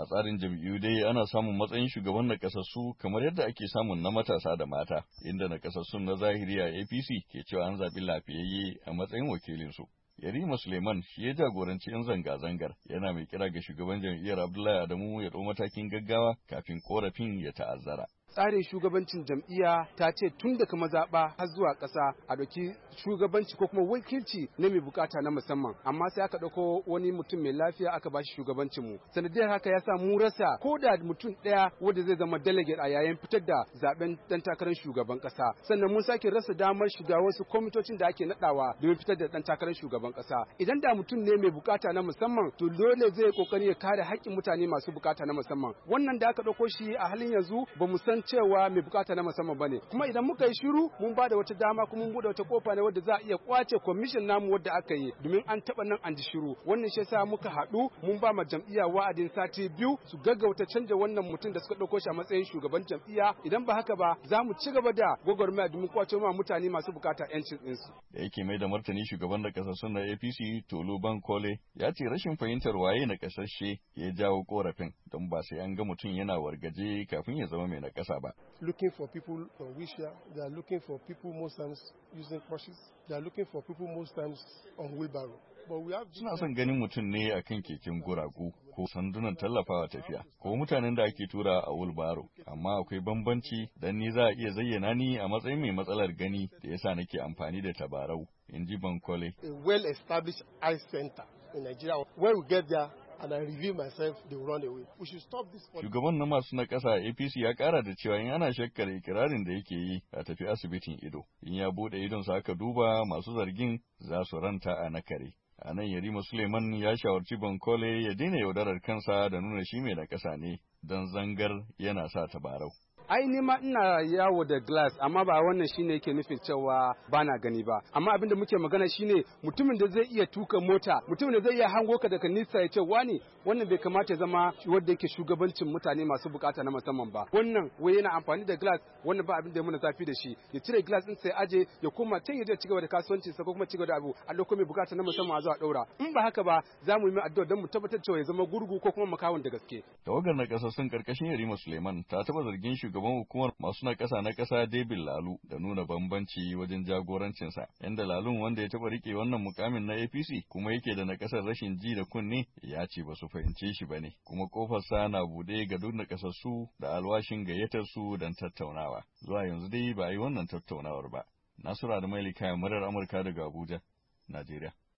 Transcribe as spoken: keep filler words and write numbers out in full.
tsarin jam'iyyu dai ana samun matsayin shugaban nakasassu kamar yadda ake samun na matasa da mata, inda nakasassun na zahiri a A P C ke cewa an zaɓi lafiyayye a matsayin wakilinsu. Yarima Suleiman shi ya jagoranci 'yan zanga-zangar, yana mai kira ga shugaban jam'iyyar Abdullahi Adamu ya ɗau matakin gaggawa kafin korafin ya ta'azzara. Tsarin shugabancin jam'iyya ta ce tun daga mazaɓa har zuwa ƙasa a ɗauki shugabanci ko kuma wakilci na mai bukata na musamman, amma sai aka ɗauko wani mutum mai lafiya aka bashi shugabancin mu. Sanadiyar haka ya sa mu rasa ko da mutum ɗaya wanda zai zama delegate a yayin fitar da zaben dan takarar shugaban ƙasa. Sannan mun sake rasa damar shiga wasu kwamitocin da ake naɗawa domin fitar da dan takarar shugaban ƙasa. Idan da mutum ne mai bukata na musamman to dole zai kokari ya kare haƙƙin mutane masu bukata na musamman. Wannan da aka ɗauko shi a halin yanzu ba mu san cewa mai bukata na musamman bane, kuma idan muka yi shiru mun ba da wata dama kuma mun bude wata kofa ne wadda za a iya kwace commission namu wadda aka yi domin an taba nan an ji shiru. Wannan shi yasa muka haɗu mun ba ma jam'iyya wa'adin sati biyu su gaggauta canja wannan mutum da suka ɗauko shi a matsayin shugaban jam'iyya, idan ba haka ba za mu ci gaba da gwagwarmaya domin kwace ma mutane masu bukata yancin ɗinsu. Da yake mai da martani shugaban da kasassun na A P C Tolu Bankole ya ce rashin fahimtar waye na kasashe ya jawo korafin, don ba sai an ga mutum yana wargaje kafin ya zama mai na kasa ba. Looking for people on wheelchair, they are looking for people most times using crutches, they are looking for people most times on wheelbarrow. Suna son ganin mutum ne a kan keken guragu ko sandunan tallafawa tafiya, ko mutanen da ake tura a wheelbarrow, amma akwai bambanci dan ni za a iya zayyana ni a matsayin mai matsalar gani da yasa nake amfani da tabarau, in ji Bankole. A well-established eye center in Nigeria. When we get there, and I review myself, they will run away. We should stop this. Shugaban na masu na ƙasa A P C ya ƙara da cewa in ana shakkar ikirarin da yake yi a tafi asibitin ido. In ya buɗe idon sa aka duba masu zargin za su ranta a nakare. A nan Yarima Suleiman ya shawarci Bankole ya daina yaudarar kansa da nuna shi mai na ƙasa ne don zangar yana sa tabarau. ai ni ma ina yawo da glass, amma ba wannan shine yake nufin cewa bana gani ba, amma abinda muke magana shine mutumin da zai iya tuka mota, mutumin da zai iya hango ka daga nisa ya ce wani wannan bai kamata ya zama wanda yake shugabancin mutane masu bukata na musamman ba. Wannan wai yana amfani da glass, wannan ba abin da ya muna zafi da shi, ya cire glass din sai aje ya koma can ya je cigaba da kasuwanci sa ko kuma cigaba da abu a lokacin mai bukata na musamman a zo a daura. In ba haka ba za mu yi mai addu'a don mu tabbatar cewa ya zama gurgu ko kuma makawon da gaske. Tawagar na kasassun karkashin Yarima Suleiman ta taba zargin shugaban hukumar masu na ƙasa na ƙasa David Lalu da nuna bambanci wajen jagorancinsa, yanda Lalun wanda ya taba rike wannan mukamin na A P C kuma yake da na ƙasar rashin ji da kunne ya ce ba su fahimce shi bane, kuma kofarsa na bude ga duk na ƙasassu da alwashin gayyatar su don tattaunawa. Zuwa yanzu dai ba a yi wannan tattaunawar ba. Nasura da Mailika murar Amurka daga Abuja, Najeriya.